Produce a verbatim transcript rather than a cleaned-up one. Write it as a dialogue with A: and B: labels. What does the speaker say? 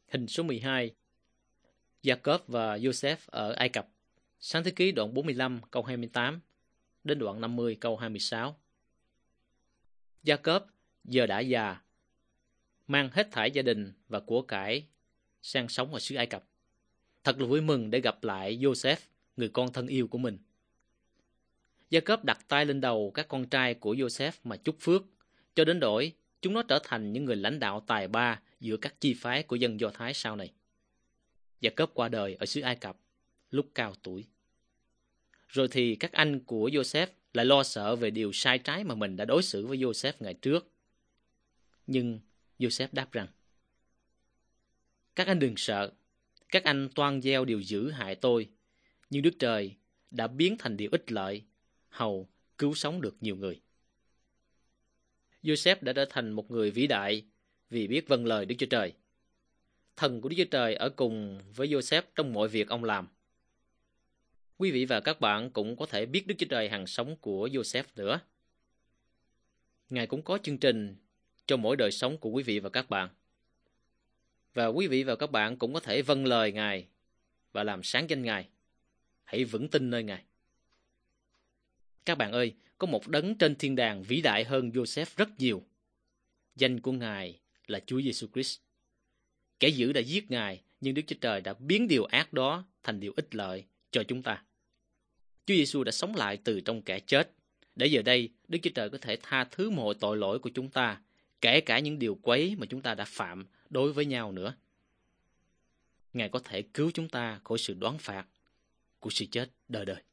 A: Hình số mười hai. Jacob và Joseph ở Ai Cập. Sáng thế ký đoạn bốn mươi lăm câu hai mươi tám đến đoạn năm mươi câu hai mươi sáu. Jacob giờ đã già, mang hết thảy gia đình và của cải sang sống ở xứ Ai Cập. Thật là vui mừng để gặp lại Joseph, người con thân yêu của mình. Jacob đặt tay lên đầu các con trai của Joseph mà chúc phước, cho đến đổi chúng nó trở thành những người lãnh đạo tài ba giữa các chi phái của dân Do Thái sau này. Jacob qua đời ở xứ Ai Cập lúc cao tuổi. Rồi thì các anh của Joseph lại lo sợ về điều sai trái mà mình đã đối xử với Joseph ngày trước. Nhưng Joseph đáp rằng: các anh đừng sợ, các anh toan gieo điều dữ hại tôi, nhưng Đức Trời đã biến thành điều ích lợi, hầu cứu sống được nhiều người. Joseph đã trở thành một người vĩ đại vì biết vâng lời Đức Chúa Trời. Thần của Đức Chúa Trời ở cùng với Joseph trong mọi việc ông làm. Quý vị và các bạn cũng có thể biết Đức Chúa Trời hằng sống của Joseph nữa. Ngài cũng có chương trình cho mỗi đời sống của quý vị và các bạn. Và quý vị và các bạn cũng có thể vâng lời Ngài và làm sáng danh Ngài. Hãy vững tin nơi Ngài. Các bạn ơi, có một đấng trên thiên đàng vĩ đại hơn Joseph rất nhiều. Danh của Ngài là Chúa Giêsu Christ. Kẻ dữ đã giết Ngài, nhưng Đức Chúa Trời đã biến điều ác đó thành điều ích lợi cho chúng ta. Chúa Giêsu đã sống lại từ trong kẻ chết, để giờ đây Đức Chúa Trời có thể tha thứ mọi tội lỗi của chúng ta, kể cả những điều quấy mà chúng ta đã phạm đối với nhau nữa. Ngài có thể cứu chúng ta khỏi sự đoán phạt của sự chết đời đời.